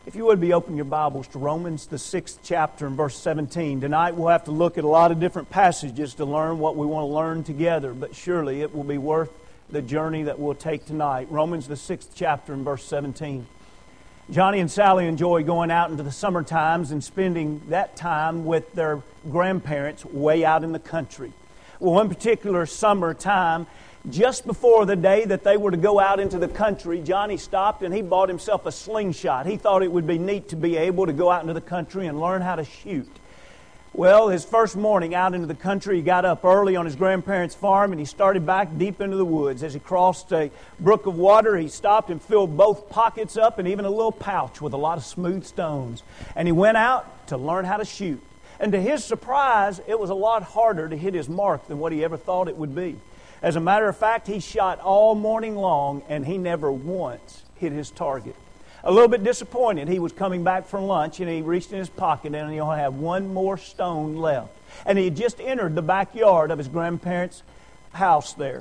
If you would be open your Bibles to Romans, the 6th chapter and verse 17. Tonight we'll have to look at a lot of different passages to learn what we want to learn together, but surely it will be worth the journey that we'll take tonight. Romans, the 6th chapter and verse 17. Johnny and Sally enjoy going out into the summer times and spending that time with their grandparents way out in the country. Well, one particular summer time, just before the day that they were to go out into the country, Johnny stopped and he bought himself a slingshot. He thought it would be neat to be able to go out into the country and learn how to shoot. Well, his first morning out into the country, he got up early on his grandparents' farm and he started back deep into the woods. As he crossed a brook of water, he stopped and filled both pockets up and even a little pouch with a lot of smooth stones. And he went out to learn how to shoot. And to his surprise, it was a lot harder to hit his mark than what he ever thought it would be. As a matter of fact, he shot all morning long and he never once hit his target. A little bit disappointed, he was coming back from lunch and he reached in his pocket and he only had one more stone left. And he had just entered the backyard of his grandparents' house there.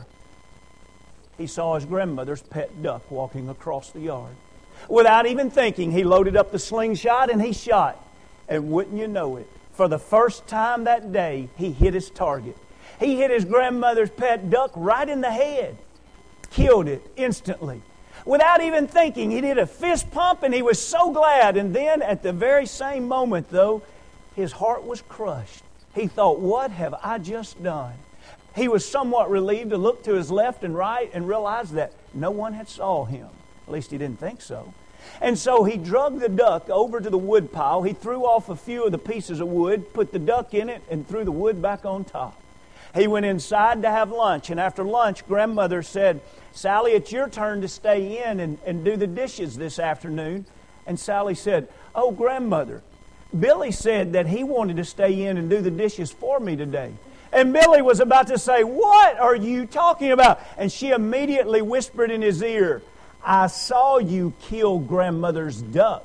He saw his grandmother's pet duck walking across the yard. Without even thinking, he loaded up the slingshot and he shot. And wouldn't you know it, for the first time that day, he hit his target. He hit his grandmother's pet duck right in the head. Killed it instantly. Without even thinking, he did a fist pump and he was so glad. And then at the very same moment, though, his heart was crushed. He thought, what have I just done? He was somewhat relieved to look to his left and right and realize that no one had saw him. At least he didn't think so. And so he dragged the duck over to the wood pile. He threw off a few of the pieces of wood, put the duck in it, and threw the wood back on top. He went inside to have lunch, and after lunch, Grandmother said, Sally, it's your turn to stay in and do the dishes this afternoon. And Sally said, oh, Grandmother, Billy said that he wanted to stay in and do the dishes for me today. And Billy was about to say, what are you talking about? And she immediately whispered in his ear, I saw you kill Grandmother's duck.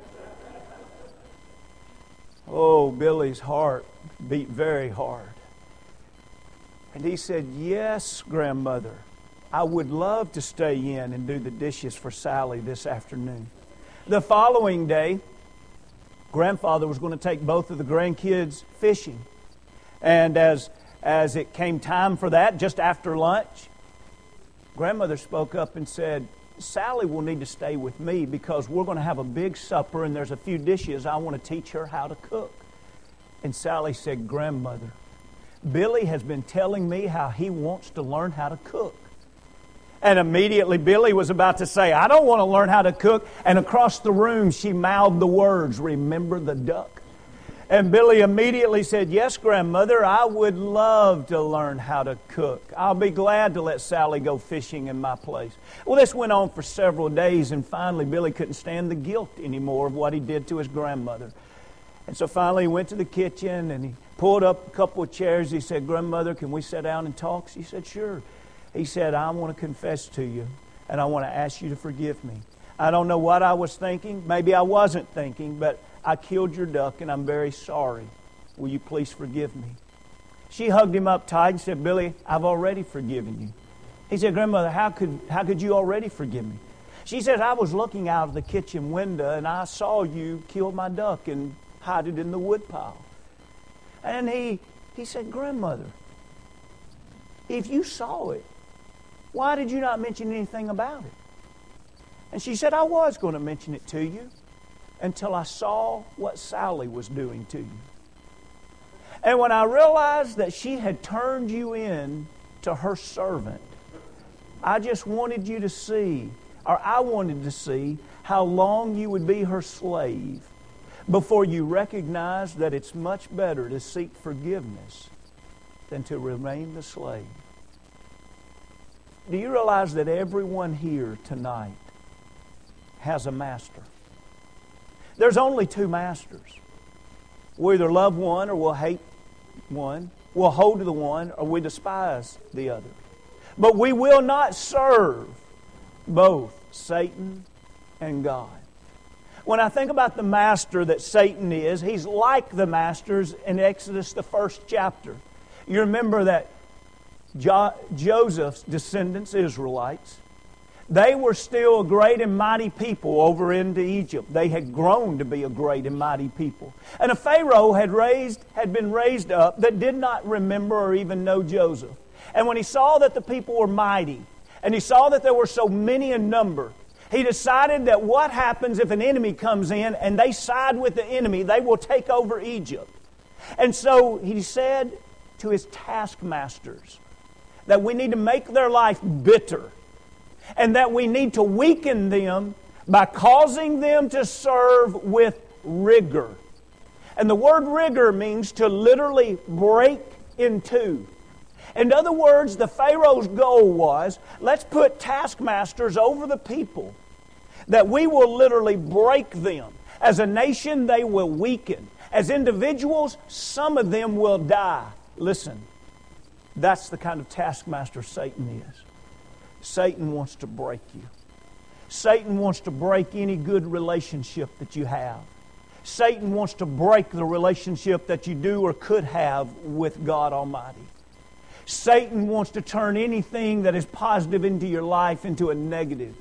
Oh, Billy's heart beat very hard. And he said, yes, Grandmother, I would love to stay in and do the dishes for Sally this afternoon. The following day, Grandfather was going to take both of the grandkids fishing. And as it came time for that, just after lunch, Grandmother spoke up and said, Sally will need to stay with me because we're going to have a big supper and there's a few dishes I want to teach her how to cook. And Sally said, Grandmother, Billy has been telling me how he wants to learn how to cook. And immediately Billy was about to say, I don't want to learn how to cook. And across the room she mouthed the words, remember the duck. And Billy immediately said, yes, Grandmother, I would love to learn how to cook. I'll be glad to let Sally go fishing in my place. Well, this went on for several days, and finally Billy couldn't stand the guilt anymore of what he did to his grandmother. And so finally he went to the kitchen and he pulled up a couple of chairs. He said, Grandmother, can we sit down and talk? She said, sure. He said, I want to confess to you and I want to ask you to forgive me. I don't know what I was thinking. Maybe I wasn't thinking, but I killed your duck and I'm very sorry. Will you please forgive me? She hugged him up tight and said, Billy, I've already forgiven you. He said, Grandmother, how could you already forgive me? She said, I was looking out of the kitchen window and I saw you kill my duck and hide it in the woodpile. And he said, Grandmother, if you saw it, why did you not mention anything about it? And she said, I was going to mention it to you until I saw what Sally was doing to you. And when I realized that she had turned you in to her servant, I just wanted you to see, or I wanted to see, how long you would be her slave before you recognize that it's much better to seek forgiveness than to remain the slave. Do you realize that everyone here tonight has a master? There's only two masters. We'll either love one or we'll hate one. We'll hold to the one or we despise the other. But we will not serve both Satan and God. When I think about the master that Satan is, he's like the masters in Exodus, the first chapter. You remember that Joseph's descendants, Israelites, They were still a great and mighty people over into Egypt. They had grown to be a great and mighty people. And a Pharaoh had been raised up that did not remember or even know Joseph. And when he saw that the people were mighty, and he saw that there were so many in number, he decided that what happens if an enemy comes in and they side with the enemy, they will take over Egypt. And so he said to his taskmasters that we need to make their life bitter, and that we need to weaken them by causing them to serve with rigor. And the word rigor means to literally break in two. In other words, the Pharaoh's goal was, let's put taskmasters over the people, that we will literally break them. As a nation, they will weaken. As individuals, some of them will die. Listen, that's the kind of taskmaster Satan is. Satan wants to break you. Satan wants to break any good relationship that you have. Satan wants to break the relationship that you do or could have with God Almighty. Satan wants to turn anything that is positive into your life into a negative.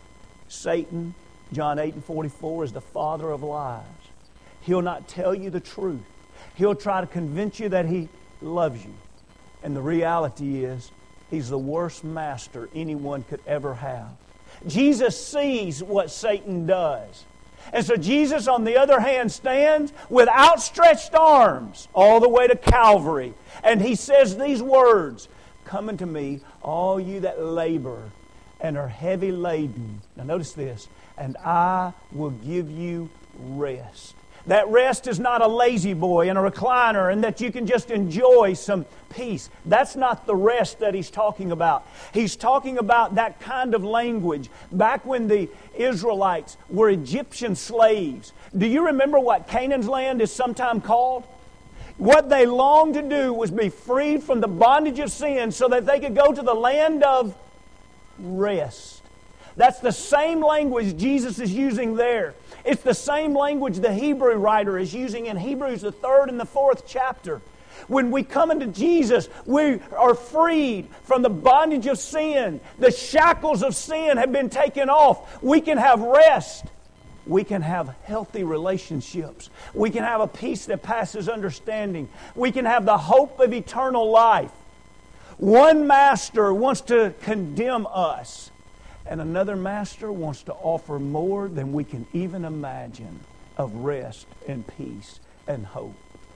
Satan, John 8:44, is the father of lies. He'll not tell you the truth. He'll try to convince you that he loves you. And the reality is, he's the worst master anyone could ever have. Jesus sees what Satan does. And so Jesus, on the other hand, stands with outstretched arms all the way to Calvary. And He says these words, "Come unto me, all you that labor and are heavy laden." Now notice this. "And I will give you rest." That rest is not a lazy boy in a recliner and that you can just enjoy some peace. That's not the rest that He's talking about. He's talking about that kind of language back when the Israelites were Egyptian slaves. Do you remember what Canaan's land is sometimes called? What they longed to do was be freed from the bondage of sin so that they could go to the land of rest. That's the same language Jesus is using there. It's the same language the Hebrew writer is using in Hebrews, the 3rd and the 4th chapter. When we come into Jesus, we are freed from the bondage of sin. The shackles of sin have been taken off. We can have rest. We can have healthy relationships. We can have a peace that passes understanding. We can have the hope of eternal life. One master wants to condemn us, and another master wants to offer more than we can even imagine of rest and peace and hope.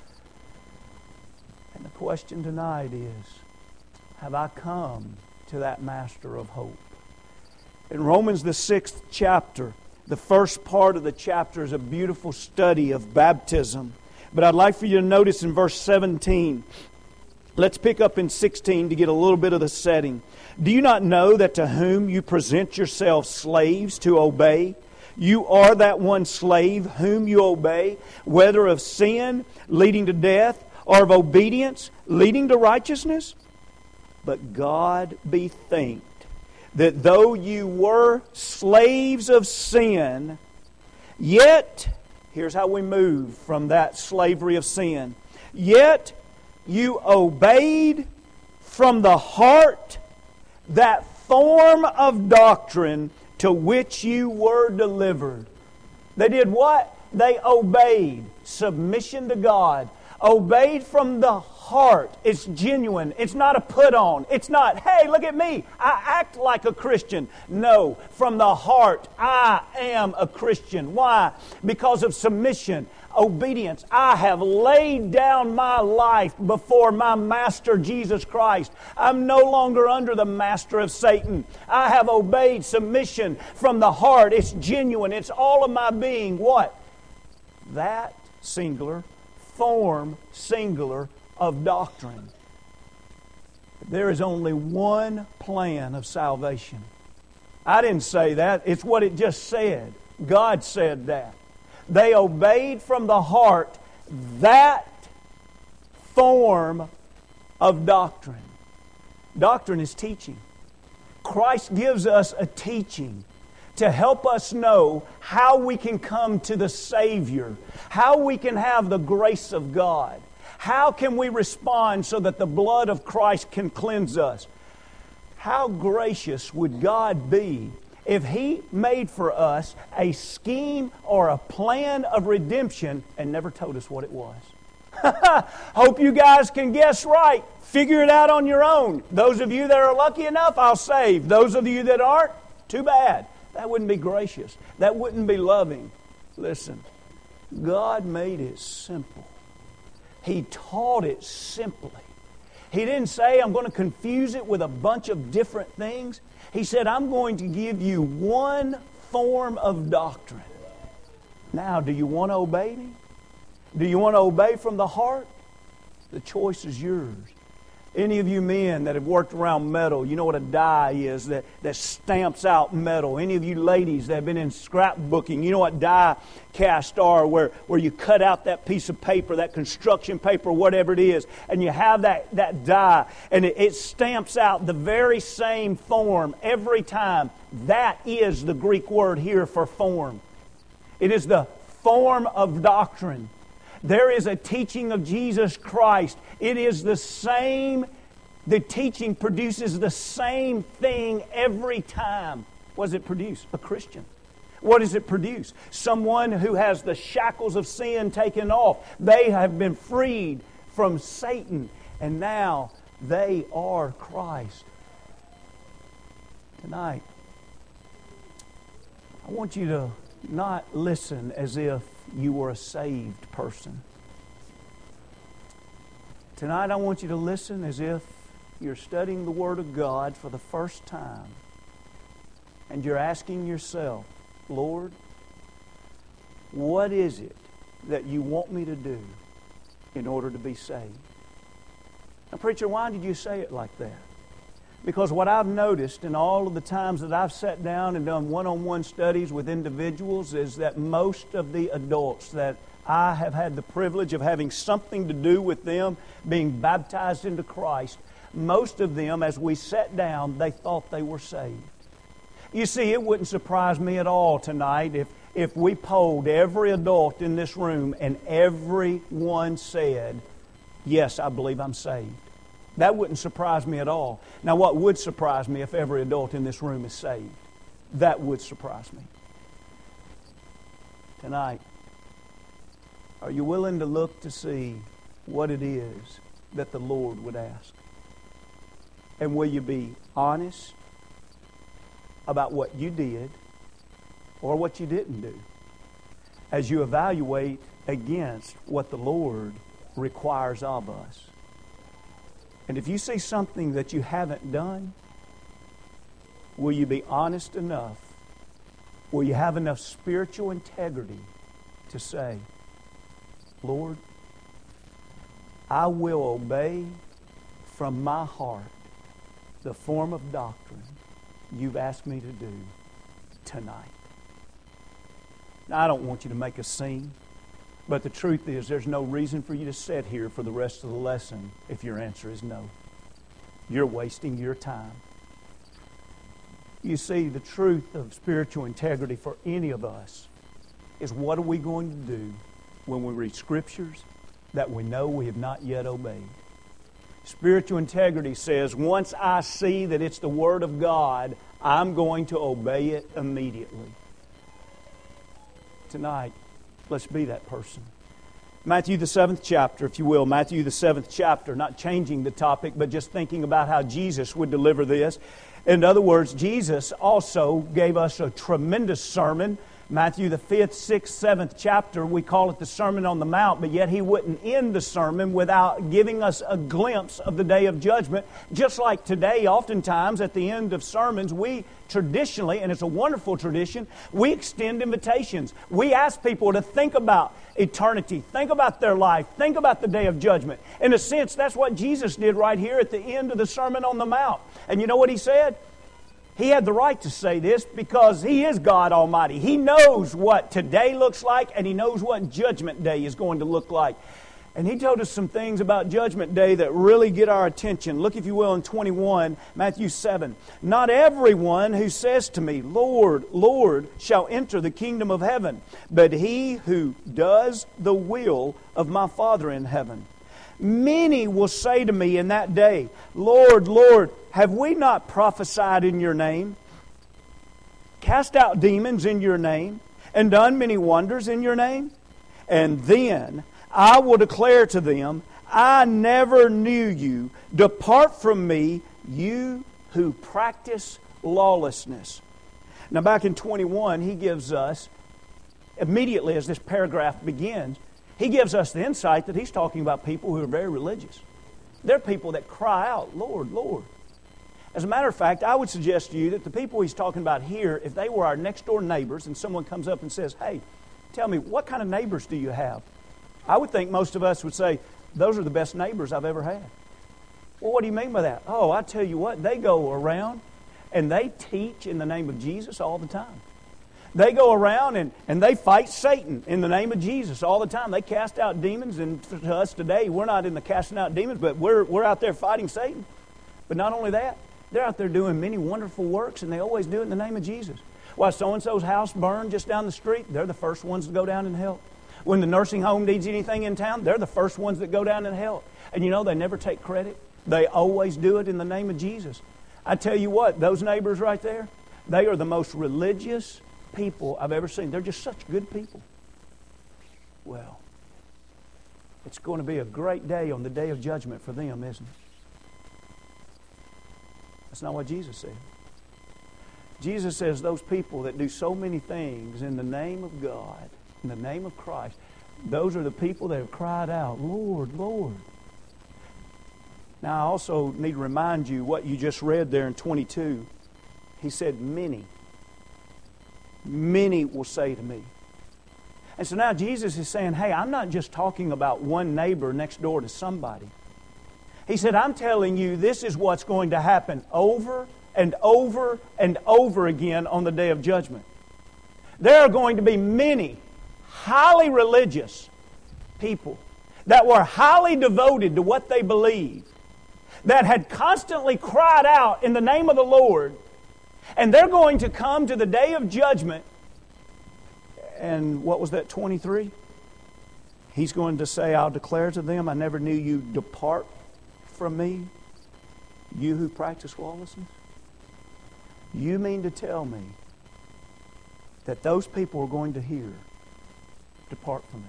And the question tonight is, have I come to that master of hope? In Romans, the 6th chapter, the first part of the chapter is a beautiful study of baptism. But I'd like for you to notice in verse 17, let's pick up in 16 to get a little bit of the setting. "Do you not know that to whom you present yourselves slaves to obey, you are that one slave whom you obey, whether of sin leading to death or of obedience leading to righteousness? But God be thanked that though you were slaves of sin, yet," here's how we move from that slavery of sin, "yet you obeyed from the heart that form of doctrine to which you were delivered." They did what? They obeyed. Submission to God. Obeyed from the heart. It's genuine. It's not a put on. It's not, "Hey, look at me. I act like a Christian." No, from the heart, I am a Christian. Why? Because of submission, obedience. I have laid down my life before my Master Jesus Christ. I'm no longer under the master of Satan. I have obeyed. Submission from the heart. It's genuine. It's all of my being. What? That singular form, singular, of doctrine. There is only one plan of salvation. I didn't say that. It's what it just said. God said that. They obeyed from the heart that form of doctrine. Doctrine is teaching. Christ gives us a teaching to help us know how we can come to the Savior, how we can have the grace of God. How can we respond so that the blood of Christ can cleanse us? How gracious would God be if He made for us a scheme or a plan of redemption and never told us what it was? Hope you guys can guess right. Figure it out on your own. Those of you that are lucky enough, I'll save. Those of you that aren't, too bad. That wouldn't be gracious. That wouldn't be loving. Listen, God made it simple. He taught it simply. He didn't say, I'm going to confuse it with a bunch of different things. He said, I'm going to give you one form of doctrine. Now, do you want to obey me? Do you want to obey from the heart? The choice is yours. Any of you men that have worked around metal, you know what a die is that stamps out metal. Any of you ladies that have been in scrapbooking, you know what die casts are, where you cut out that piece of paper, that construction paper, whatever it is, and you have that die, and it stamps out the very same form every time. That is the Greek word here for form. It is the form of doctrine. There is a teaching of Jesus Christ. It is the same. The teaching produces the same thing every time. What does it produce? A Christian. What does it produce? Someone who has the shackles of sin taken off. They have been freed from Satan, and now they are Christ. Tonight, I want you to not listen as if you were a saved person. Tonight I want you to listen as if you're studying the Word of God for the first time and you're asking yourself, Lord, what is it that you want me to do in order to be saved? Now, preacher, why did you say it like that? Because what I've noticed in all of the times that I've sat down and done one-on-one studies with individuals is that most of the adults that I have had the privilege of having something to do with them being baptized into Christ, most of them, as we sat down, they thought they were saved. You see, it wouldn't surprise me at all tonight if we polled every adult in this room and everyone said, yes, I believe I'm saved. That wouldn't surprise me at all. Now, what would surprise me if every adult in this room is saved? That would surprise me. Tonight, are you willing to look to see what it is that the Lord would ask? And will you be honest about what you did or what you didn't do as you evaluate against what the Lord requires of us? And if you see something that you haven't done, will you be honest enough? Will you have enough spiritual integrity to say, Lord, I will obey from my heart the form of doctrine you've asked me to do tonight. Now, I don't want you to make a scene. But the truth is, there's no reason for you to sit here for the rest of the lesson if your answer is no. You're wasting your time. You see, the truth of spiritual integrity for any of us is what are we going to do when we read Scriptures that we know we have not yet obeyed? Spiritual integrity says, once I see that it's the Word of God, I'm going to obey it immediately. Tonight, let's be that person. Matthew the 7th chapter, if you will. Matthew the 7th chapter. Not changing the topic, but just thinking about how Jesus would deliver this. In other words, Jesus also gave us a tremendous sermon. Matthew the 5th, 6th, 7th chapter, we call it the Sermon on the Mount, but yet He wouldn't end the sermon without giving us a glimpse of the day of judgment. Just like today, oftentimes at the end of sermons, we traditionally, and it's a wonderful tradition, we extend invitations. We ask people to think about eternity, think about their life, think about the day of judgment. In a sense, that's what Jesus did right here at the end of the Sermon on the Mount. And you know what He said? He had the right to say this because He is God Almighty. He knows what today looks like, and He knows what Judgment Day is going to look like. And He told us some things about Judgment Day that really get our attention. Look, if you will, in 21, Matthew 7. Not everyone who says to me, Lord, Lord, shall enter the kingdom of heaven, but he who does the will of my Father in heaven. Many will say to me in that day, Lord, Lord, have we not prophesied in your name? cast out demons in your name, and done many wonders in your name? And then I will declare to them, I never knew you. Depart from me, you who practice lawlessness. Now back in 21, he gives us, immediately as this paragraph begins, he gives us the insight that he's talking about people who are very religious. They're people that cry out, Lord, Lord. As a matter of fact, I would suggest to you that the people he's talking about here, if they were our next door neighbors and someone comes up and says, hey, tell me, what kind of neighbors do you have? I would think most of us would say, those are the best neighbors I've ever had. Well, what do you mean by that? Oh, I tell you what, they go around and they teach in the name of Jesus all the time. They go around and they fight Satan in the name of Jesus all the time. They cast out demons, and to us today, we're not in the casting out demons, but we're out there fighting Satan. But not only that, they're out there doing many wonderful works, and they always do it in the name of Jesus. Why so-and-so's house burned just down the street, they're the first ones to go down and help. When the nursing home needs anything in town, they're the first ones that go down and help. And you know, they never take credit. They always do it in the name of Jesus. I tell you what, those neighbors right there, they are the most religious people I've ever seen. They're just such good people. Well, it's going to be a great day on the day of judgment for them, isn't it? That's not what Jesus said. Jesus says those people that do so many things in the name of God, in the name of Christ, those are the people that have cried out, Lord, Lord. Now, I also need to remind you what you just read there in 22. He said, many will say to me. And so now Jesus is saying, hey, I'm not just talking about one neighbor next door to somebody. He said, I'm telling you, this is what's going to happen over and over and over again on the day of judgment. There are going to be many highly religious people that were highly devoted to what they believed, that had constantly cried out in the name of the Lord, and they're going to come to the day of judgment. And what was that, 23? He's going to say, I'll declare to them, I never knew you. Depart from me, you who practice lawlessness. You mean to tell me that those people are going to hear, depart from me?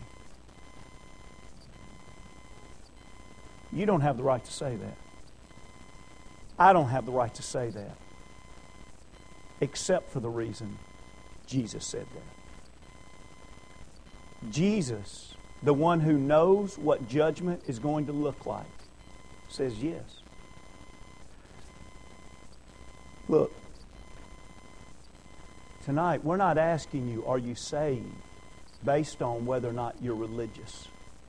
You don't have the right to say that. I don't have the right to say that, except for the reason Jesus said that. Jesus, the one who knows what judgment is going to look like, says yes. Look, tonight we're not asking you, are you saved, based on whether or not you're religious.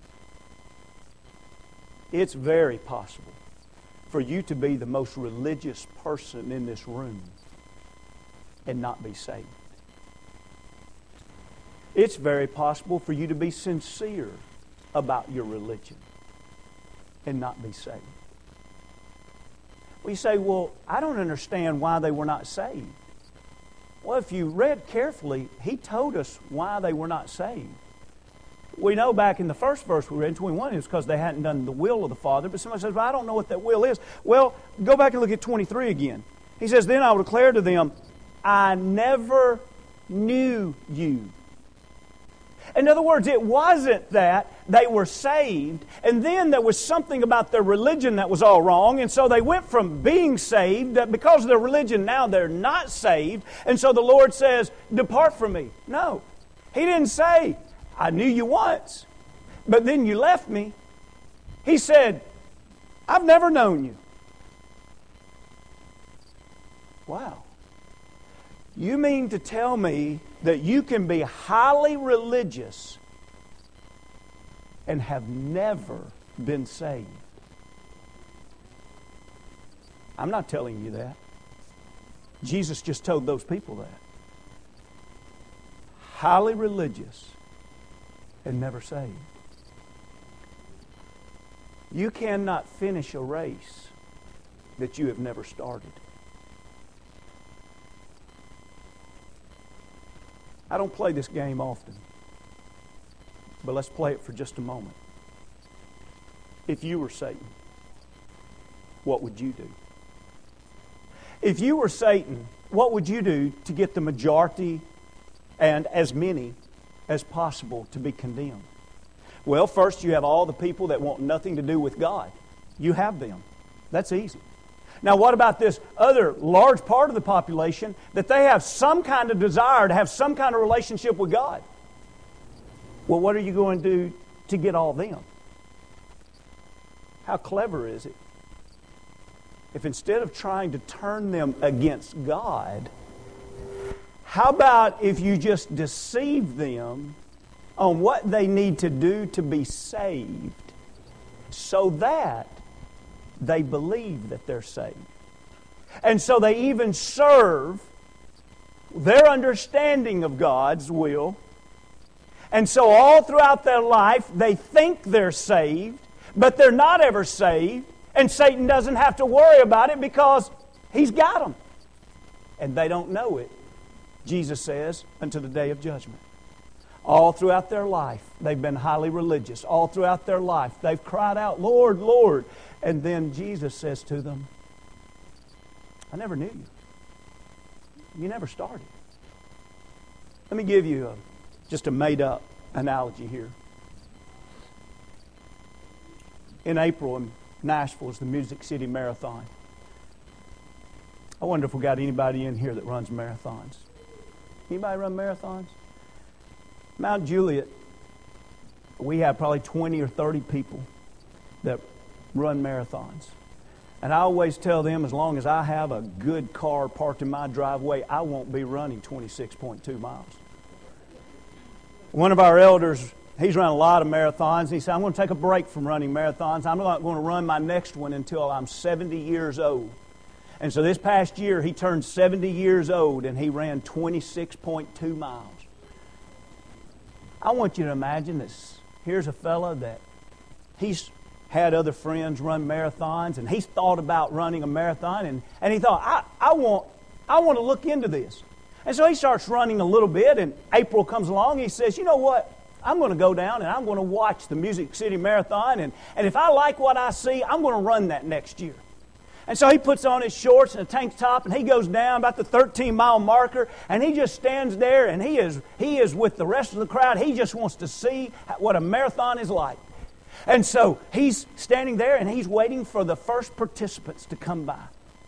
It's very possible for you to be the most religious person in this room and not be saved. It's very possible for you to be sincere about your religion and not be saved. We say, well, I don't understand why they were not saved. Well, if you read carefully, he told us why they were not saved. We know back in the first verse we read in 21, it's because they hadn't done the will of the Father. But somebody says, well, I don't know what that will is. Well, go back and look at 23 again. He says, then I will declare to them, I never knew you. In other words, it wasn't that they were saved, and then there was something about their religion that was all wrong, and so they went from being saved, that because of their religion now they're not saved, and so the Lord says, depart from me. No. He didn't say, I knew you once, but then you left me. He said, I've never known you. Wow. You mean to tell me that you can be highly religious and have never been saved? I'm not telling you that. Jesus just told those people that. Highly religious and never saved. You cannot finish a race that you have never started. I don't play this game often, but let's play it for just a moment. If you were Satan, what would you do? If you were Satan, what would you do to get the majority and as many as possible to be condemned? Well, first you have all the people that want nothing to do with God. You have them. That's easy. Now, what about this other large part of the population that they have some kind of desire to have some kind of relationship with God? Well, what are you going to do to get all them? How clever is it if instead of trying to turn them against God, how about if you just deceive them on what they need to do to be saved so that they believe that they're saved? And so they even serve their understanding of God's will. And so all throughout their life, they think they're saved, but they're not ever saved. And Satan doesn't have to worry about it because he's got them. And they don't know it, Jesus says, until the day of judgment. All throughout their life, they've been highly religious. All throughout their life, they've cried out, Lord, Lord. And then Jesus says to them, I never knew you. You never started. Let me give you just a made-up analogy here. In April in Nashville is the Music City Marathon. I wonder if we got anybody in here that runs marathons. Anybody run marathons? Mount Juliet, we have probably 20 or 30 people that run marathons. And I always tell them, as long as I have a good car parked in my driveway, I won't be running 26.2 miles. One of our elders, he's run a lot of marathons. He said, I'm going to take a break from running marathons. I'm not going to run my next one until I'm 70 years old. And so this past year, he turned 70 years old, and he ran 26.2 miles. I want you to imagine this. Here's a fella that he's had other friends run marathons, and he's thought about running a marathon, and he thought, I want to look into this. And so he starts running a little bit, and April comes along, and he says, you know what? I'm going to go down and I'm going to watch the Music City Marathon, and if I like what I see, I'm going to run that next year. And so he puts on his shorts and a tank top, and he goes down about the 13-mile marker, and he just stands there, and he is with the rest of the crowd. He just wants to see what a marathon is like. And so he's standing there, and he's waiting for the first participants to come by.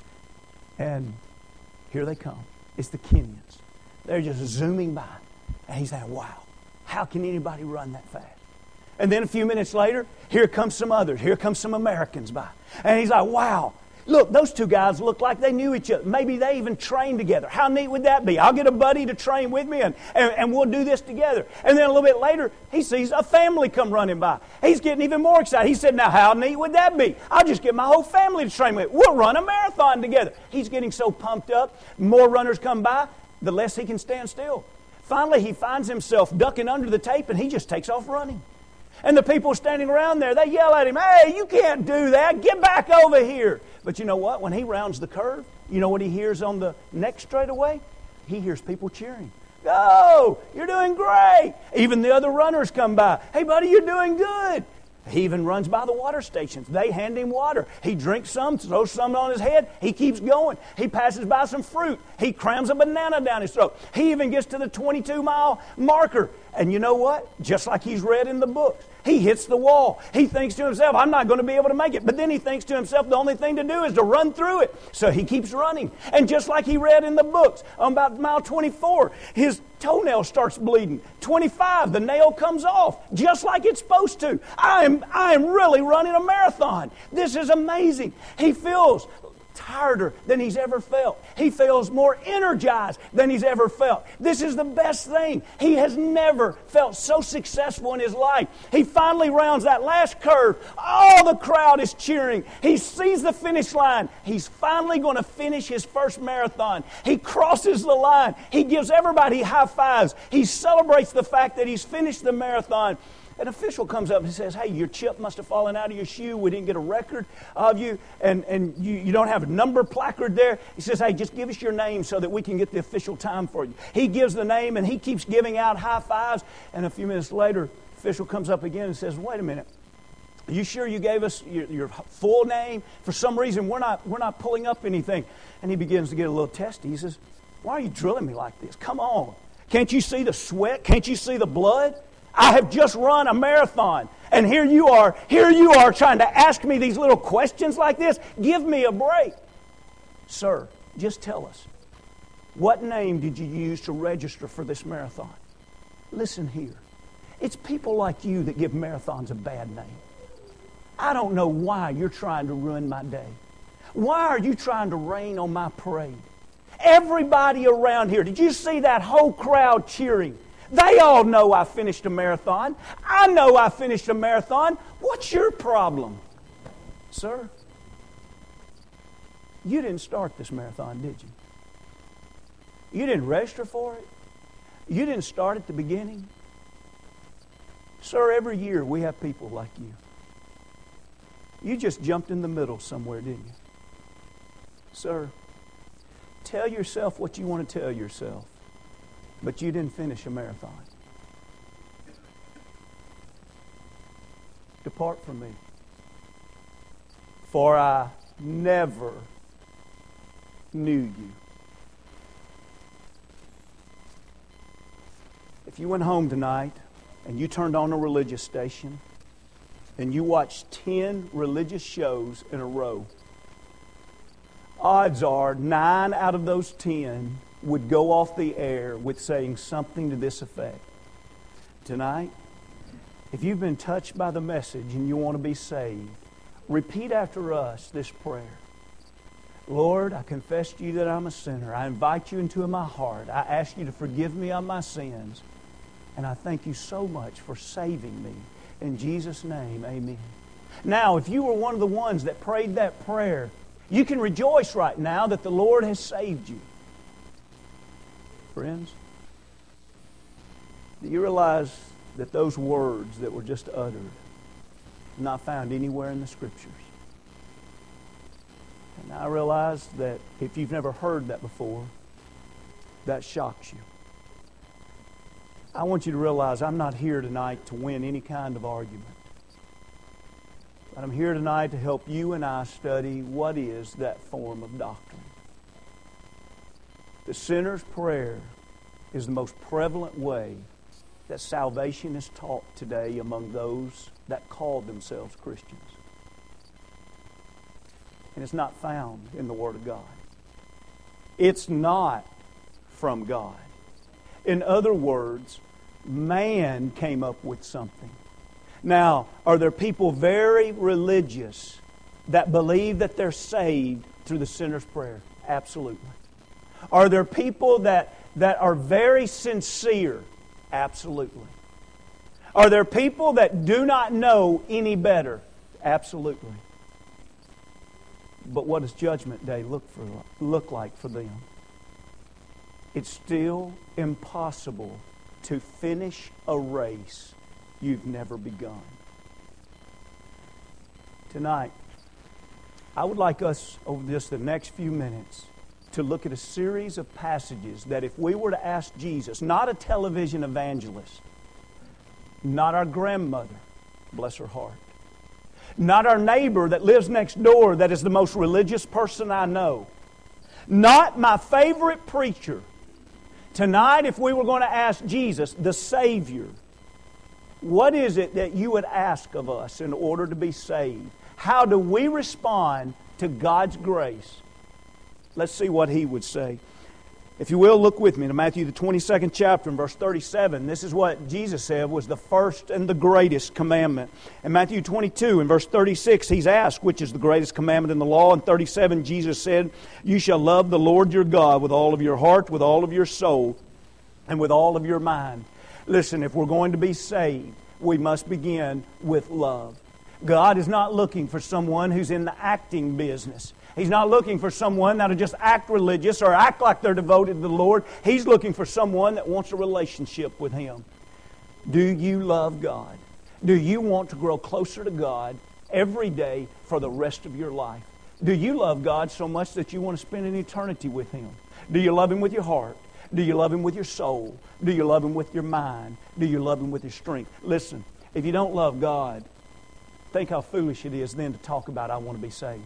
And here they come. It's the Kenyans. They're just zooming by. And he's saying, wow, how can anybody run that fast? And then a few minutes later, here comes some others. Here comes some Americans by. And he's like, wow, look, those two guys look like they knew each other. Maybe they even trained together. How neat would that be? I'll get a buddy to train with me, and we'll do this together. And then a little bit later, he sees a family come running by. He's getting even more excited. He said, now how neat would that be? I'll just get my whole family to train with me. We'll run a marathon together. He's getting so pumped up. More runners come by, the less he can stand still. Finally, he finds himself ducking under the tape, and he just takes off running. And the people standing around there, they yell at him, hey, you can't do that. Get back over here. But you know what? When he rounds the curve, you know what he hears on the next straightaway? He hears people cheering. Oh, you're doing great. Even the other runners come by. Hey, buddy, you're doing good. He even runs by the water stations. They hand him water. He drinks some, throws some on his head. He keeps going. He passes by some fruit. He crams a banana down his throat. He even gets to the 22-mile marker. And you know what? Just like he's read in the books, he hits the wall. He thinks to himself, I'm not going to be able to make it. But then he thinks to himself, the only thing to do is to run through it. So he keeps running. And just like he read in the books, on about mile 24, his toenail starts bleeding. 25, the nail comes off, just like it's supposed to. I am really running a marathon. This is amazing. He feels tireder than he's ever felt. He feels more energized than he's ever felt. This is the best thing. He has never felt so successful in his life. He finally rounds that last curve. All the crowd is cheering. He sees the finish line. He's finally going to finish his first marathon. He crosses the line. He gives everybody high fives. He celebrates the fact that he's finished the marathon. An official comes up and says, hey, your chip must have fallen out of your shoe. We didn't get a record of you, and you don't have a number placard there. He says, hey, just give us your name so that we can get the official time for you. He gives the name, and he keeps giving out high fives. And a few minutes later, the official comes up again and says, wait a minute. Are you sure you gave us your full name? For some reason, we're not pulling up anything. And he begins to get a little testy. He says, why are you drilling me like this? Come on. Can't you see the sweat? Can't you see the blood? I have just run a marathon. And here you are trying to ask me these little questions like this? Give me a break. Sir, just tell us, what name did you use to register for this marathon? Listen here. It's people like you that give marathons a bad name. I don't know why you're trying to ruin my day. Why are you trying to rain on my parade? Everybody around here, did you see that whole crowd cheering? They all know I finished a marathon. I know I finished a marathon. What's your problem? Sir, you didn't start this marathon, did you? You didn't register for it? You didn't start at the beginning? Sir, every year we have people like you. You just jumped in the middle somewhere, didn't you? Sir, tell yourself what you want to tell yourself, but you didn't finish a marathon. Depart from me, for I never knew you. If you went home tonight and you turned on a religious station and you watched 10 religious shows in a row, odds are 9 out of those 10 would go off the air with saying something to this effect. Tonight, if you've been touched by the message and you want to be saved, repeat after us this prayer. Lord, I confess to you that I'm a sinner. I invite you into my heart. I ask you to forgive me of my sins. And I thank you so much for saving me. In Jesus' name, amen. Now, if you were one of the ones that prayed that prayer, you can rejoice right now that the Lord has saved you. Friends, do you realize that those words that were just uttered are not found anywhere in the Scriptures? And I realize that if you've never heard that before, that shocks you. I want you to realize I'm not here tonight to win any kind of argument. But I'm here tonight to help you and I study what is that form of doctrine. The sinner's prayer is the most prevalent way that salvation is taught today among those that call themselves Christians. And it's not found in the Word of God. It's not from God. In other words, man came up with something. Now, are there people very religious that believe that they're saved through the sinner's prayer? Absolutely. Are there people that are very sincere? Absolutely. Are there people that do not know any better? Absolutely. But what does Judgment Day look like for them? It's still impossible to finish a race you've never begun. Tonight, I would like us, over just the next few minutes, to look at a series of passages that if we were to ask Jesus, not a television evangelist, not our grandmother, bless her heart, not our neighbor that lives next door that is the most religious person I know, not my favorite preacher. Tonight, if we were going to ask Jesus, the Savior, what is it that you would ask of us in order to be saved? How do we respond to God's grace? Let's see what He would say. If you will, look with me to Matthew the 22nd chapter and verse 37. This is what Jesus said was the first and the greatest commandment. In Matthew 22 and verse 36, He's asked, which is the greatest commandment in the law? In 37, Jesus said, you shall love the Lord your God with all of your heart, with all of your soul, and with all of your mind. Listen, if we're going to be saved, we must begin with love. God is not looking for someone who's in the acting business. He's not looking for someone that'll just act religious or act like they're devoted to the Lord. He's looking for someone that wants a relationship with Him. Do you love God? Do you want to grow closer to God every day for the rest of your life? Do you love God so much that you want to spend an eternity with Him? Do you love Him with your heart? Do you love Him with your soul? Do you love Him with your mind? Do you love Him with your strength? Listen, if you don't love God, Think how foolish it is then to talk about, I want to be saved.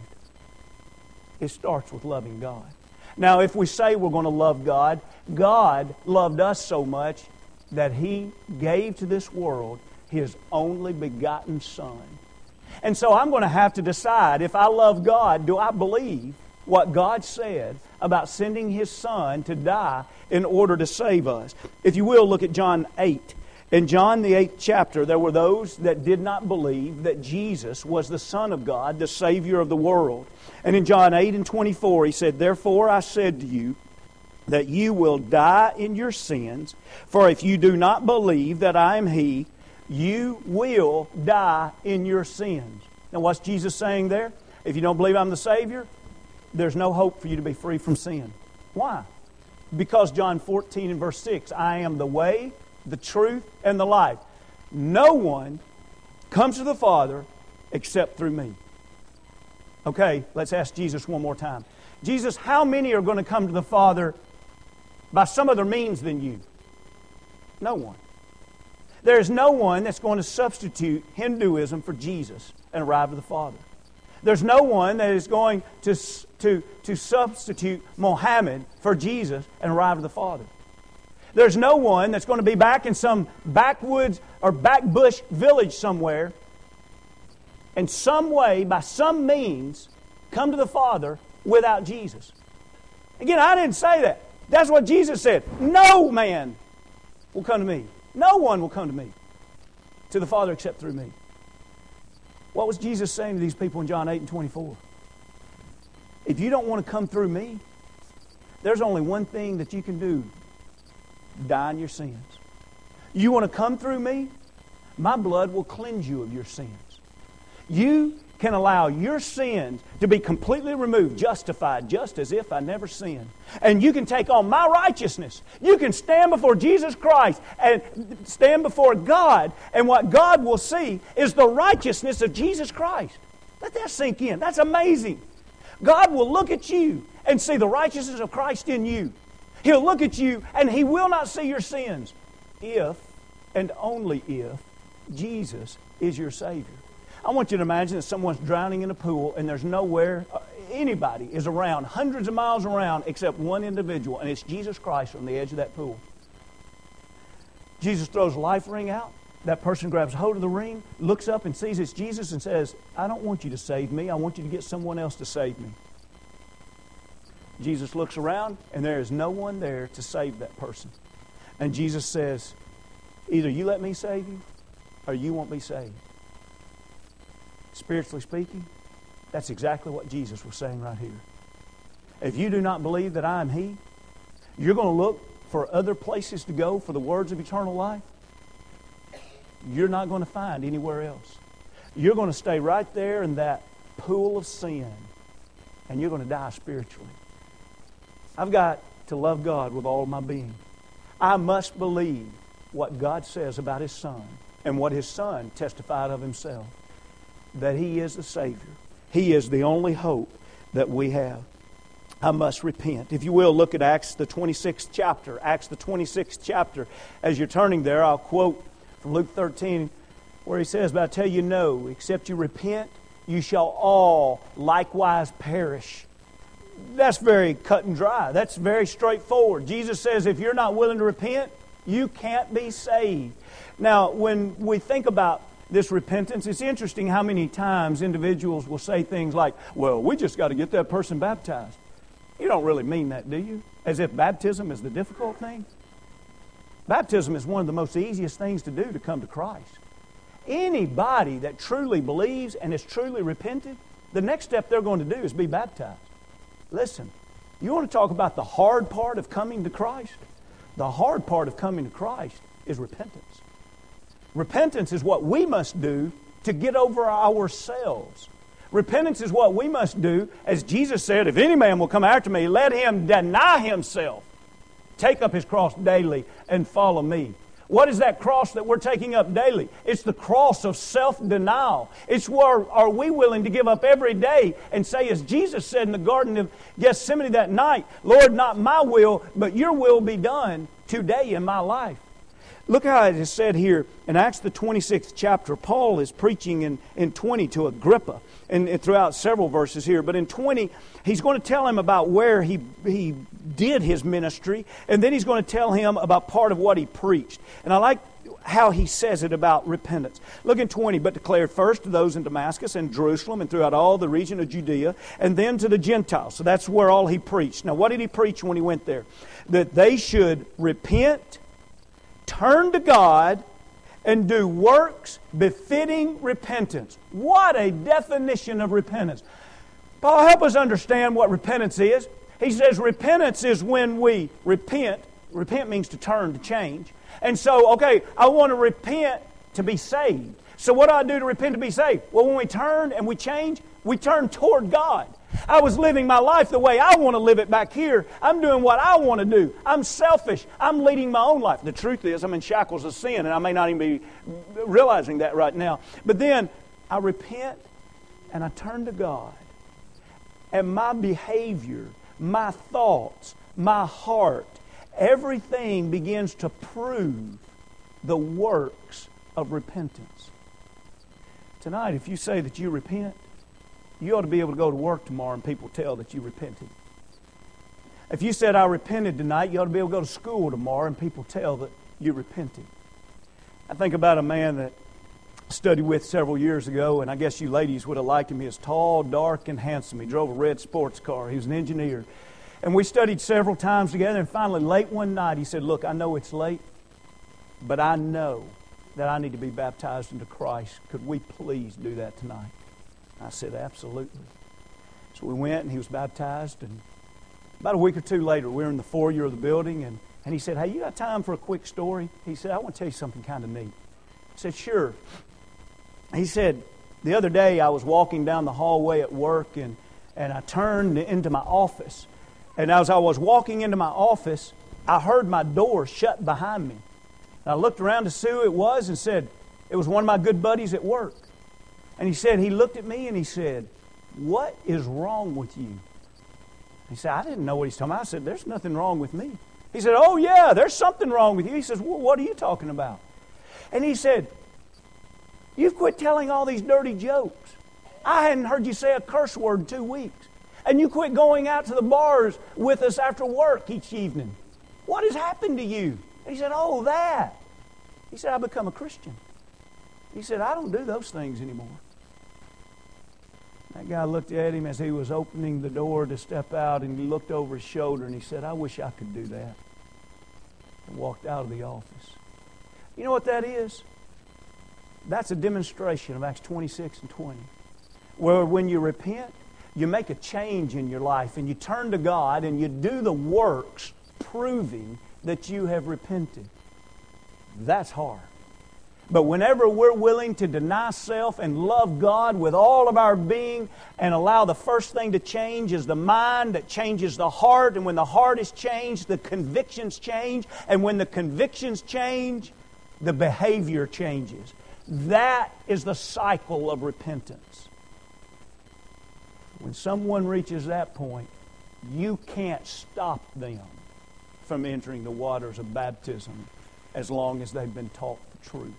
It starts with loving God. Now, if we say we're going to love God, God loved us so much that He gave to this world His only begotten Son. And so I'm going to have to decide, if I love God, do I believe what God said about sending His Son to die in order to save us? If you will, look at John 8. In John, the 8th chapter, there were those that did not believe that Jesus was the Son of God, the Savior of the world. And in John 8 and 24, He said, "Therefore I said to you that you will die in your sins, for if you do not believe that I am He, you will die in your sins." Now what's Jesus saying there? If you don't believe I'm the Savior, there's no hope for you to be free from sin. Why? Because John 14 and verse 6, "I am the way, the truth, and the life. No one comes to the Father except through me." Okay, let's ask Jesus one more time. Jesus, how many are going to come to the Father by some other means than you? No one. There's no one that's going to substitute Hinduism for Jesus and arrive at the Father. There's no one that is going to substitute Mohammed for Jesus and arrive at the Father. There's no one that's going to be back in some backwoods or backbush village somewhere and some way, by some means, come to the Father without Jesus. Again, I didn't say that. That's what Jesus said. No man will come to me. No one will come to me, to the Father except through me. What was Jesus saying to these people in John 8 and 24? If you don't want to come through me, there's only one thing that you can do. Die in your sins. You want to come through me? My blood will cleanse you of your sins. You can allow your sins to be completely removed, justified, just as if I never sinned. And you can take on my righteousness. You can stand before Jesus Christ and stand before God, and what God will see is the righteousness of Jesus Christ. Let that sink in. That's amazing. God will look at you and see the righteousness of Christ in you. He'll look at you and He will not see your sins if, and only if, Jesus is your Savior. I want you to imagine that someone's drowning in a pool and there's nowhere, anybody is around, hundreds of miles around, except one individual, and it's Jesus Christ on the edge of that pool. Jesus throws a life ring out. That person grabs hold of the ring, looks up and sees it's Jesus and says, "I don't want you to save me. I want you to get someone else to save me." Jesus looks around and there is no one there to save that person. And Jesus says, either you let me save you or you won't be saved. Spiritually speaking, that's exactly what Jesus was saying right here. If you do not believe that I am He, you're going to look for other places to go for the words of eternal life. You're not going to find anywhere else. You're going to stay right there in that pool of sin, and you're going to die spiritually. I've got to love God with all my being. I must believe what God says about His Son and what His Son testified of Himself, that He is the Savior. He is the only hope that we have. I must repent. If you will, look at Acts the 26th chapter. Acts the 26th chapter. As you're turning there, I'll quote from Luke 13 where He says, "But I tell you no, except you repent, you shall all likewise perish." That's very cut and dry. That's very straightforward. Jesus says if you're not willing to repent, you can't be saved. Now, when we think about this repentance, it's interesting how many times individuals will say things like, "Well, we just got to get that person baptized." You don't really mean that, do you? As if baptism is the difficult thing. Baptism is one of the most easiest things to do to come to Christ. Anybody that truly believes and is truly repentant, the next step they're going to do is be baptized. Listen, you want to talk about the hard part of coming to Christ? The hard part of coming to Christ is repentance. Repentance is what we must do to get over ourselves. Repentance is what we must do, as Jesus said, "If any man will come after me, let him deny himself, take up his cross daily, and follow me." What is that cross that we're taking up daily? It's the cross of self-denial. It's where are we willing to give up every day and say, as Jesus said in the Garden of Gethsemane that night, "Lord, not my will, but your will be done today in my life." Look how it is said here in Acts the 26th chapter. Paul is preaching in 20 to Agrippa, and throughout several verses here. But in 20, he's going to tell him about where he did his ministry, and then he's going to tell him about part of what he preached. And I like how he says it about repentance. Look in 20, but declared first to those in Damascus and Jerusalem and throughout all the region of Judea, and then to the Gentiles. So that's where all he preached. Now what did he preach when he went there? That they should repent, turn to God, and do works befitting repentance. What a definition of repentance. Paul, help us understand what repentance is. He says repentance is when we repent. Repent means to turn, to change. And so, okay, I want to repent to be saved. So what do I do to repent to be saved? Well, when we turn and we change, we turn toward God. I was living my life the way I want to live it back here. I'm doing what I want to do. I'm selfish. I'm leading my own life. The truth is, I'm in shackles of sin, and I may not even be realizing that right now. But then I repent and I turn to God. And my behavior, my thoughts, my heart, everything begins to prove the works of repentance. Tonight, if you say that you repent, you ought to be able to go to work tomorrow and people tell that you repented. If you said, I repented tonight, you ought to be able to go to school tomorrow and people tell that you repented. I think about a man that I studied with several years ago, and I guess you ladies would have liked him. He was tall, dark, and handsome. He drove a red sports car. He was an engineer. And we studied several times together, and finally, late one night, he said, look, I know it's late, but I know that I need to be baptized into Christ. Could we please do that tonight? I said, absolutely. So we went, and he was baptized, and about a week or two later, we were in the foyer of the building, and he said, hey, you got time for a quick story? He said, I want to tell you something kind of neat. I said, sure. He said, the other day, I was walking down the hallway at work, and I turned into my office. And as I was walking into my office, I heard my door shut behind me. And I looked around to see who it was and said, it was one of my good buddies at work. And he said, he looked at me and he said, what is wrong with you? He said, I didn't know what he's talking about. I said, there's nothing wrong with me. He said, oh yeah, there's something wrong with you. He says, well, what are you talking about? And he said, you've quit telling all these dirty jokes. I hadn't heard you say a curse word in 2 weeks. And you quit going out to the bars with us after work each evening. What has happened to you? He said, oh, that. He said, I've become a Christian. He said, I don't do those things anymore. That guy looked at him as he was opening the door to step out, and he looked over his shoulder and he said, I wish I could do that. And walked out of the office. You know what that is? That's a demonstration of Acts 26 and 20. Where when you repent, you make a change in your life and you turn to God and you do the works proving that you have repented. That's hard. But whenever we're willing to deny self and love God with all of our being and allow the first thing to change is the mind that changes the heart, and when the heart is changed, the convictions change, and when the convictions change, the behavior changes. That is the cycle of repentance. When someone reaches that point, you can't stop them from entering the waters of baptism as long as they've been taught the truth.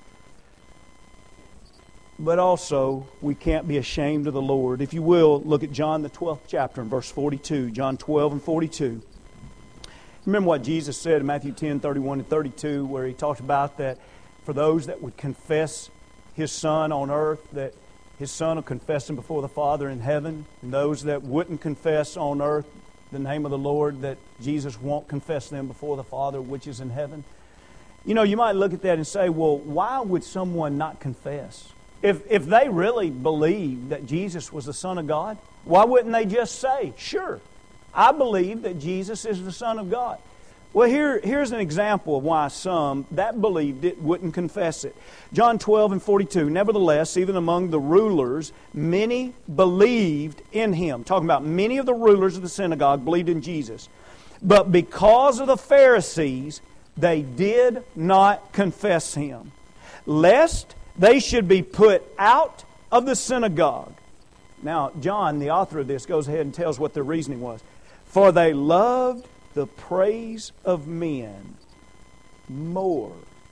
But also, we can't be ashamed of the Lord. If you will, look at John the 12th chapter and verse 42. John 12 and 42. Remember what Jesus said in Matthew 10, 31 and 32, where He talked about that for those that would confess His Son on earth, that His Son will confess Him before the Father in heaven. And those that wouldn't confess on earth the name of the Lord, that Jesus won't confess them before the Father which is in heaven. You know, you might look at that and say, well, why would someone not confess? If they really believed that Jesus was the Son of God, why wouldn't they just say, sure, I believe that Jesus is the Son of God? Well, here's an example of why some that believed it wouldn't confess it. John 12 and 42, nevertheless, even among the rulers, many believed in Him. Talking about many of the rulers of the synagogue believed in Jesus. But because of the Pharisees, they did not confess Him, lest they should be put out of the synagogue. Now, John, the author of this, goes ahead and tells what their reasoning was. For they loved the praise of men more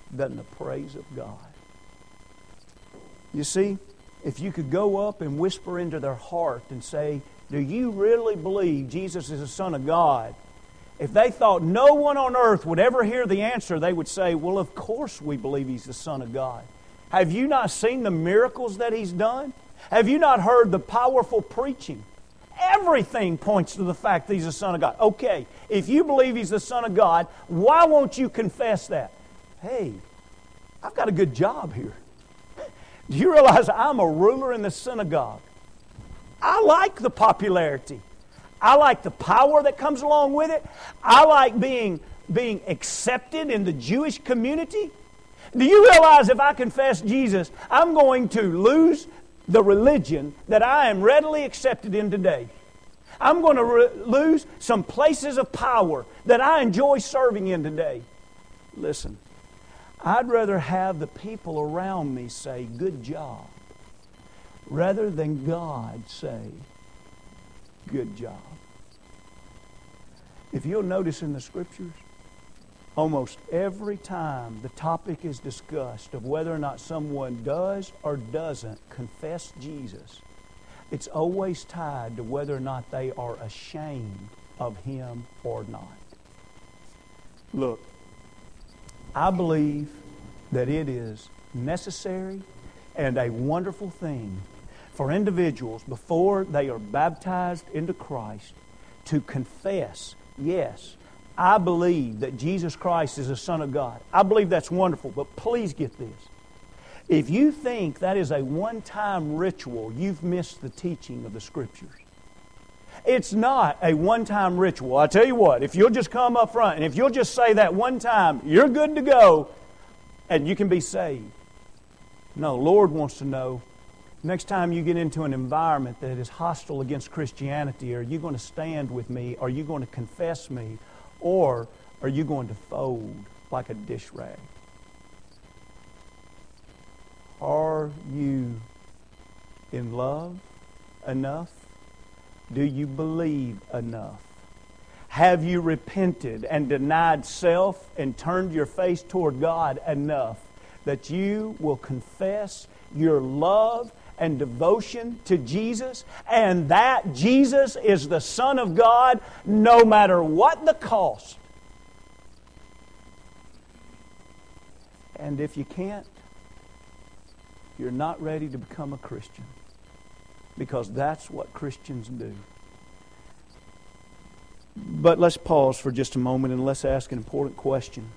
than the praise of God. You see, if you could go up and whisper into their heart and say, do you really believe Jesus is the Son of God? If they thought no one on earth would ever hear the answer, they would say, well, of course we believe He's the Son of God. Have you not seen the miracles that He's done? Have you not heard the powerful preaching? Everything points to the fact that He's the Son of God. Okay, if you believe He's the Son of God, why won't you confess that? Hey, I've got a good job here. Do you realize I'm a ruler in the synagogue? I like the popularity. I like the power that comes along with it. I like being accepted in the Jewish community. Do you realize if I confess Jesus, I'm going to lose the religion that I am readily accepted in today? I'm going to lose some places of power that I enjoy serving in today. Listen, I'd rather have the people around me say, good job, rather than God say, good job. If you'll notice in the Scriptures, almost every time the topic is discussed of whether or not someone does or doesn't confess Jesus, it's always tied to whether or not they are ashamed of Him or not. Look, I believe that it is necessary and a wonderful thing for individuals before they are baptized into Christ to confess, yes, I believe that Jesus Christ is the Son of God. I believe that's wonderful, but please get this. If you think that is a one-time ritual, you've missed the teaching of the Scriptures. It's not a one-time ritual. I tell you what, if you'll just come up front and if you'll just say that one time, you're good to go and you can be saved. No, the Lord wants to know, next time you get into an environment that is hostile against Christianity, are you going to stand with me? Are you going to confess me? Or are you going to fold like a dish rag? Are you in love enough? Do you believe enough? Have you repented and denied self and turned your face toward God enough that you will confess your love and devotion to Jesus, and that Jesus is the Son of God no matter what the cost? And if you can't, you're not ready to become a Christian, because that's what Christians do. But let's pause for just a moment and let's ask an important question.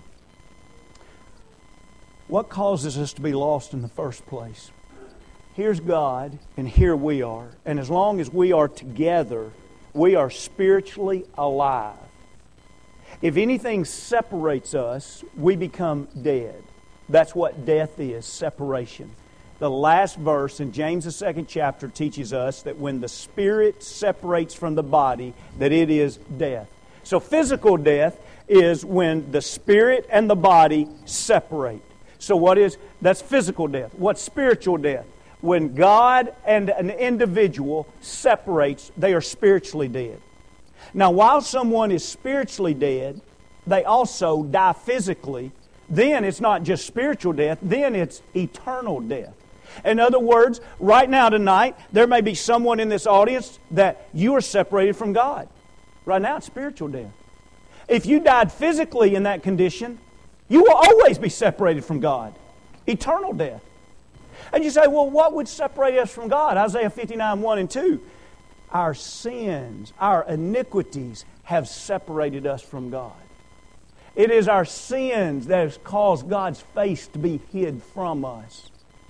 What causes us to be lost in the first place? Here's God, and here we are. And as long as we are together, we are spiritually alive. If anything separates us, we become dead. That's what death is, separation. The last verse in James, the 2nd chapter, teaches us that when the spirit separates from the body, that it is death. So physical death is when the spirit and the body separate. So that's physical death. What's spiritual death? When God and an individual separates, they are spiritually dead. Now, while someone is spiritually dead, they also die physically. Then it's not just spiritual death, then it's eternal death. In other words, right now tonight, there may be someone in this audience that you are separated from God. Right now, it's spiritual death. If you died physically in that condition, you will always be separated from God. Eternal death. And you say, well, what would separate us from God? Isaiah 59, 1 and 2. Our sins, our iniquities have separated us from God. It is our sins that has caused God's face to be hid from us.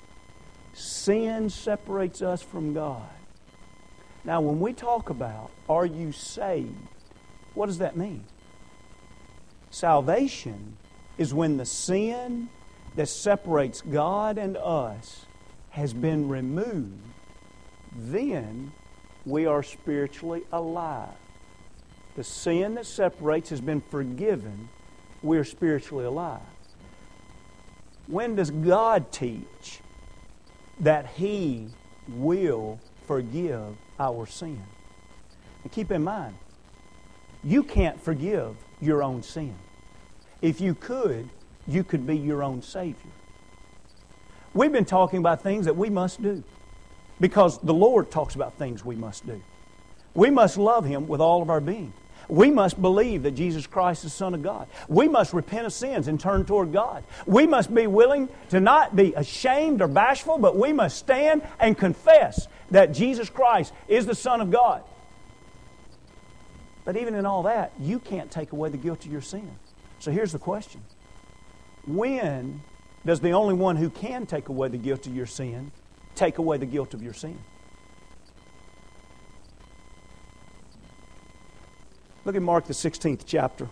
Sin separates us from God. Now, when we talk about, are you saved? What does that mean? Salvation is when the sin that separates God and us has been removed. Then we are spiritually alive. The sin that separates has been forgiven. We are spiritually alive. When does God teach that He will forgive our sin? And keep in mind, you can't forgive your own sin. If you could, you could be your own Savior. We've been talking about things that we must do because the Lord talks about things we must do. We must love Him with all of our being. We must believe that Jesus Christ is the Son of God. We must repent of sins and turn toward God. We must be willing to not be ashamed or bashful, but we must stand and confess that Jesus Christ is the Son of God. But even in all that, you can't take away the guilt of your sin. So here's the question. When does the only one who can take away the guilt of your sin take away the guilt of your sin? Look at Mark the 16th chapter.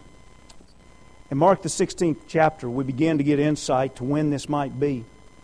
In Mark the 16th chapter, we begin to get insight to when this might be.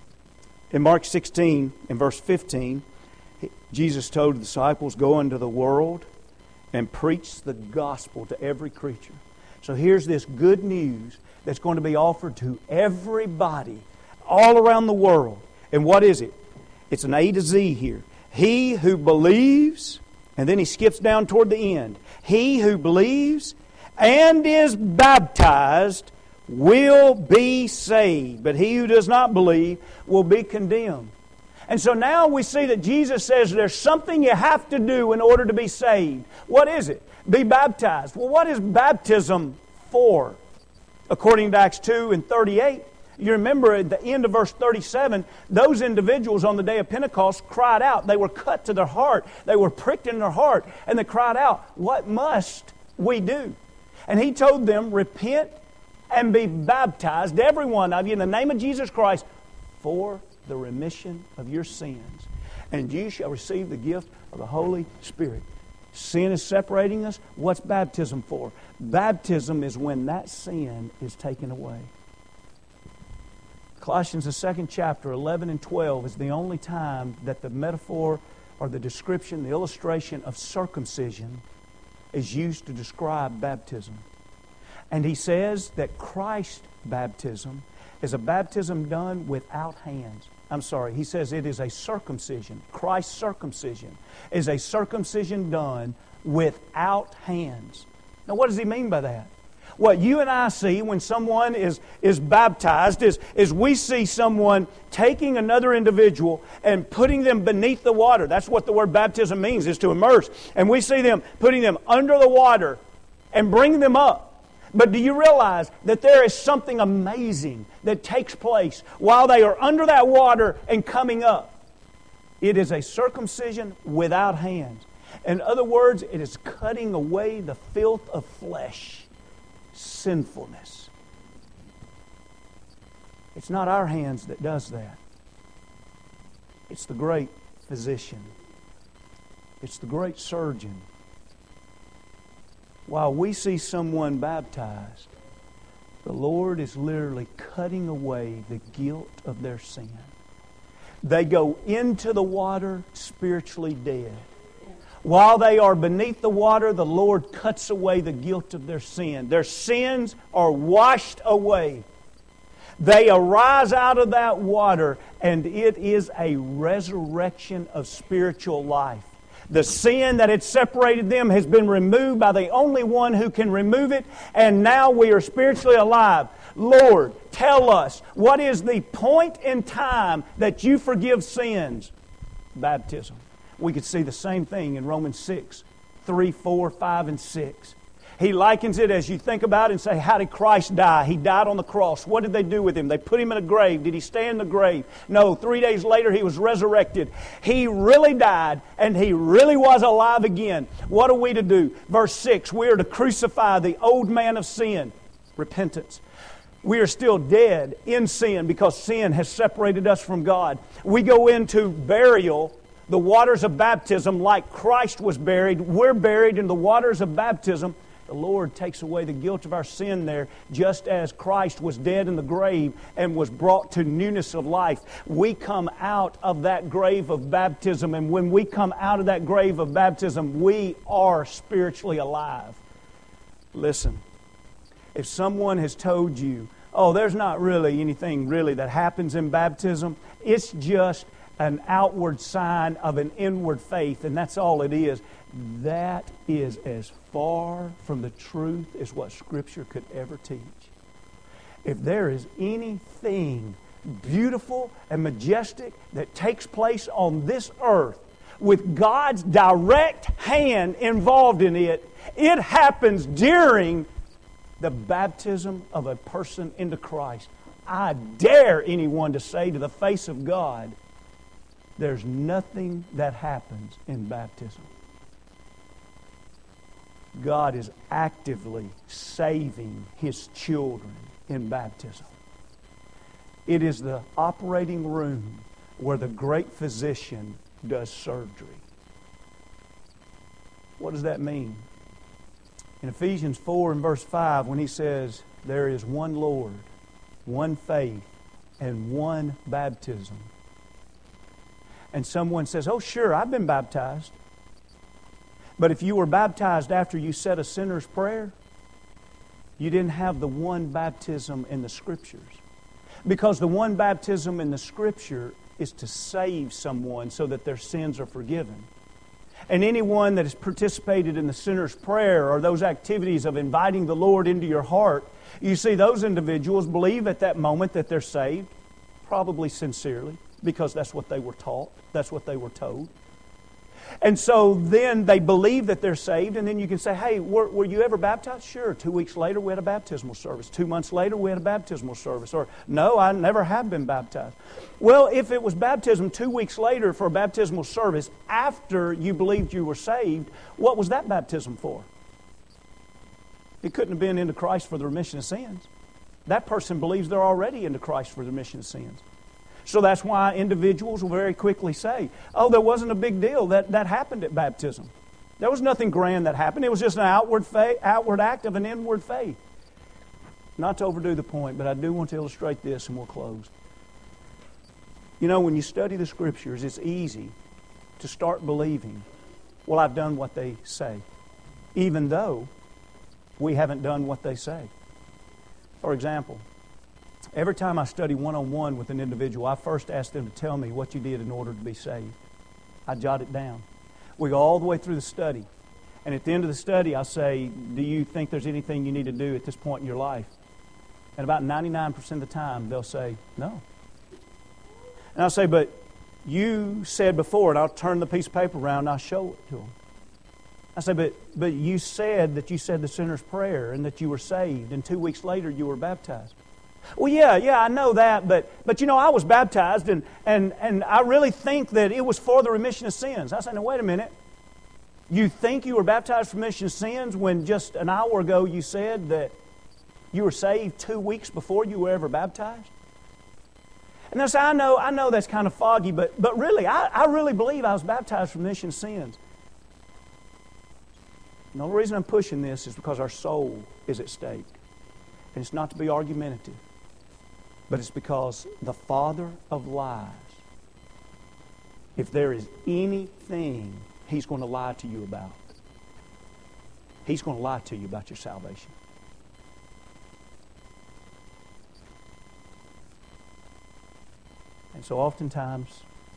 In Mark 16, in verse 15, Jesus told the disciples, "Go into the world and preach the gospel to every creature." So here's this good news that's going to be offered to everybody all around the world. And what is it? It's an A to Z here. He who believes, and then he skips down toward the end. He who believes and is baptized will be saved, but he who does not believe will be condemned. And so now we see that Jesus says there's something you have to do in order to be saved. What is it? Be baptized. Well, what is baptism for? According to Acts 2 and 38, you remember at the end of verse 37, those individuals on the day of Pentecost cried out. They were cut to their heart. They were pricked in their heart. And they cried out, "What must we do?" And He told them, "Repent and be baptized, every one of you, in the name of Jesus Christ, for the remission of your sins. And you shall receive the gift of the Holy Spirit." Sin is separating us. What's baptism for? Baptism is when that sin is taken away. Colossians, the 2nd chapter, 11 and 12, is the only time that the metaphor or the description, the illustration of circumcision is used to describe baptism. And he says that Christ's baptism is a baptism done without hands. He says it is a circumcision. Christ's circumcision is a circumcision done without hands. Now, what does he mean by that? What you and I see when someone is baptized is we see someone taking another individual and putting them beneath the water. That's what the word baptism means, is to immerse. And we see them putting them under the water and bringing them up. But do you realize that there is something amazing that takes place while they are under that water and coming up? It is a circumcision without hands. In other words, it is cutting away the filth of flesh, sinfulness. It's not our hands that does that. It's the great physician. It's the great surgeon. While we see someone baptized, the Lord is literally cutting away the guilt of their sin. They go into the water spiritually dead. While they are beneath the water, the Lord cuts away the guilt of their sin. Their sins are washed away. They arise out of that water, and it is a resurrection of spiritual life. The sin that had separated them has been removed by the only one who can remove it, and now we are spiritually alive. Lord, tell us, what is the point in time that you forgive sins? Baptism. We could see the same thing in Romans 6, 3, 4, 5, and 6. He likens it as you think about it and say, how did Christ die? He died on the cross. What did they do with Him? They put Him in a grave. Did He stay in the grave? No, 3 days later He was resurrected. He really died and He really was alive again. What are we to do? Verse 6, we are to crucify the old man of sin. Repentance. We are still dead in sin because sin has separated us from God. We go into burial, the waters of baptism, like Christ was buried. We're buried in the waters of baptism. The Lord takes away the guilt of our sin there, just as Christ was dead in the grave and was brought to newness of life. We come out of that grave of baptism, and when we come out of that grave of baptism, we are spiritually alive. Listen, if someone has told you, oh, there's not really anything really that happens in baptism, it's just an outward sign of an inward faith, and that's all it is. That is as far from the truth as what Scripture could ever teach. if there is anything beautiful and majestic that takes place on this earth with God's direct hand involved in it, it happens during the baptism of a person into Christ. I dare anyone to say to the face of God, there's nothing that happens in baptism. God is actively saving His children in baptism. It is the operating room where the great physician does surgery. What does that mean? In Ephesians 4 and verse 5, when he says, there is one Lord, one faith, and one baptism. And someone says, oh sure, I've been baptized. But if you were baptized after you said a sinner's prayer, you didn't have the one baptism in the Scriptures. Because the one baptism in the Scripture is to save someone so that their sins are forgiven. And anyone that has participated in the sinner's prayer or those activities of inviting the Lord into your heart, you see those individuals believe at that moment that they're saved, probably sincerely, because that's what they were taught, that's what they were told. And so then they believe that they're saved, and then you can say, hey, were you ever baptized? Sure. 2 weeks later, we had a baptismal service. 2 months later, we had a baptismal service. Or, no, I never have been baptized. Well, if it was baptism 2 weeks later for a baptismal service after you believed you were saved, what was that baptism for? It couldn't have been into Christ for the remission of sins. That person believes they're already into Christ for the remission of sins. So that's why individuals will very quickly say, oh, there wasn't a big deal. That happened at baptism. There was nothing grand that happened. It was just an outward act of an inward faith. Not to overdo the point, but I do want to illustrate this and we'll close. You know, when you study the Scriptures, it's easy to start believing, well, I've done what they say, even though we haven't done what they say. For example, every time I study one-on-one with an individual, I first ask them to tell me what you did in order to be saved. I jot it down. We go all the way through the study. And at the end of the study, I say, do you think there's anything you need to do at this point in your life? And about 99% of the time, they'll say, no. And I'll say, but you said before, and I'll turn the piece of paper around and I'll show it to them. I say, but you said that you said the sinner's prayer and that you were saved, and 2 weeks later you were baptized. Well, yeah, I know that, but you know, I was baptized, and I really think that it was for the remission of sins. I said, now wait a minute. You think you were baptized for remission of sins when just an hour ago you said that you were saved 2 weeks before you were ever baptized? And they'll say, I know that's kind of foggy, but really, I really believe I was baptized for remission of sins. And the only reason I'm pushing this is because our soul is at stake. And it's not to be argumentative, but it's because the father of lies, if there is anything he's going to lie to you about, he's going to lie to you about your salvation. And so oftentimes,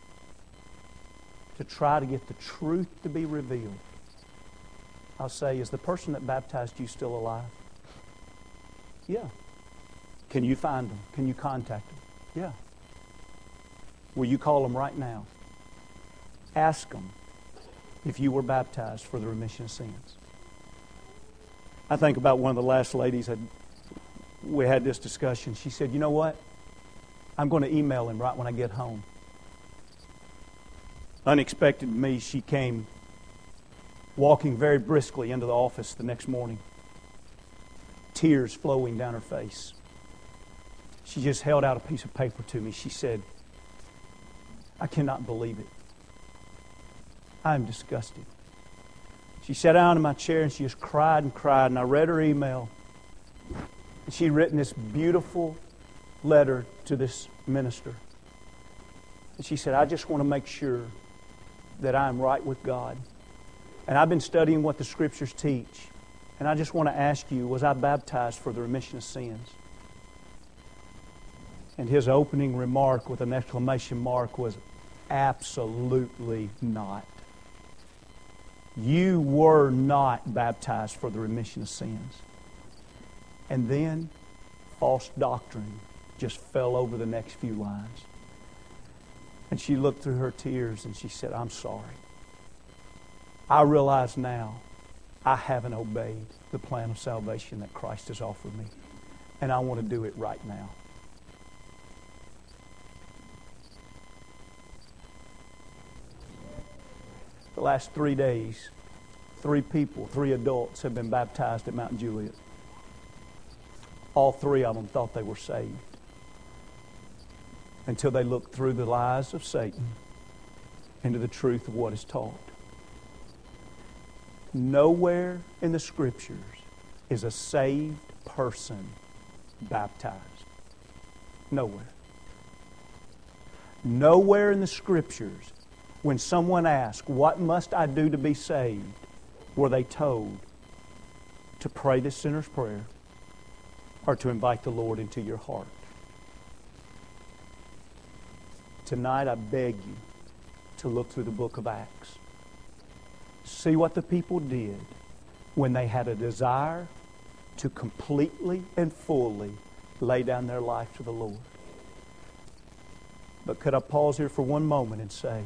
to try to get the truth to be revealed, I'll say, is the person that baptized you still alive? Yeah. Can you find them? Can you contact them? Yeah. Will you call them right now? Ask them if you were baptized for the remission of sins. I think about one of the last ladies, we had this discussion. She said, you know what? I'm going to email him right when I get home. Unexpected to me, she came walking very briskly into the office the next morning, tears flowing down her face. She just held out a piece of paper to me. She said, I cannot believe it. I am disgusted. She sat down in my chair and she just cried and cried, and I read her email. And she'd written this beautiful letter to this minister. And she said, I just want to make sure that I am right with God. And I've been studying what the Scriptures teach. And I just want to ask you, was I baptized for the remission of sins? And his opening remark with an exclamation mark was, absolutely not. You were not baptized for the remission of sins. And then, false doctrine just fell over the next few lines. And she looked through her tears and she said, I'm sorry. I realize now I haven't obeyed the plan of salvation that Christ has offered me. And I want to do it right now. The last 3 days, 3 people, 3 adults have been baptized at Mount Juliet. All 3 of them thought they were saved until they looked through the lies of Satan into the truth of what is taught. Nowhere in the Scriptures is a saved person baptized. Nowhere. Nowhere in the Scriptures, when someone asked, what must I do to be saved, were they told to pray the sinner's prayer or to invite the Lord into your heart. Tonight I beg you to look through the book of Acts. See what the people did when they had a desire to completely and fully lay down their life to the Lord. But could I pause here for one moment and say,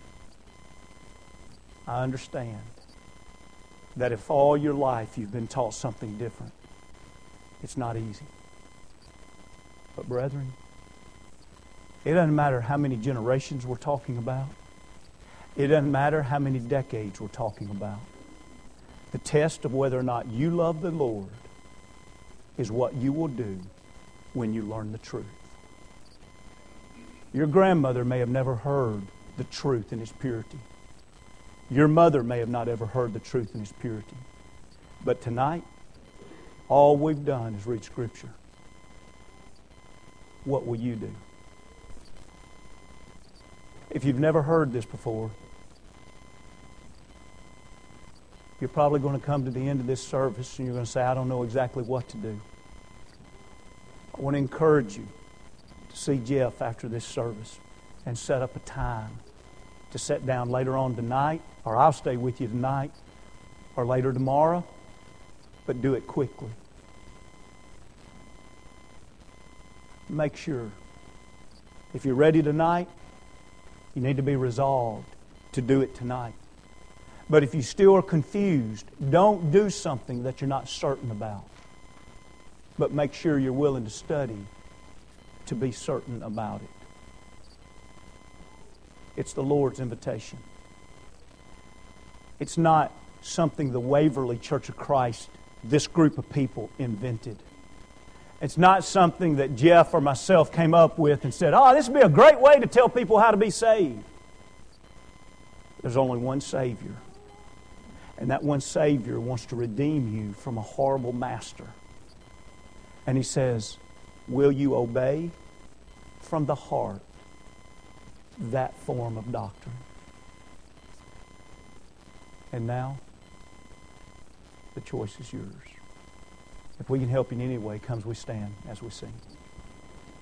I understand that if all your life you've been taught something different, it's not easy. But brethren, it doesn't matter how many generations we're talking about. It doesn't matter how many decades we're talking about. The test of whether or not you love the Lord is what you will do when you learn the truth. Your grandmother may have never heard the truth in its purity. Your mother may have not ever heard the truth in its purity. But tonight, all we've done is read Scripture. What will you do? If you've never heard this before, you're probably going to come to the end of this service and you're going to say, I don't know exactly what to do. I want to encourage you to see Jeff after this service and set up a time to sit down later on tonight, or I'll stay with you tonight, or later tomorrow, but do it quickly. Make sure, if you're ready tonight, you need to be resolved to do it tonight. But if you still are confused, don't do something that you're not certain about. But make sure you're willing to study to be certain about it. It's the Lord's invitation. It's not something the Waverly Church of Christ, this group of people, invented. It's not something that Jeff or myself came up with and said, this would be a great way to tell people how to be saved. There's only one Savior. And that one Savior wants to redeem you from a horrible master. And He says, will you obey from the heart that form of doctrine? And now, the choice is yours. If we can help you in any way, come as we stand as we sing.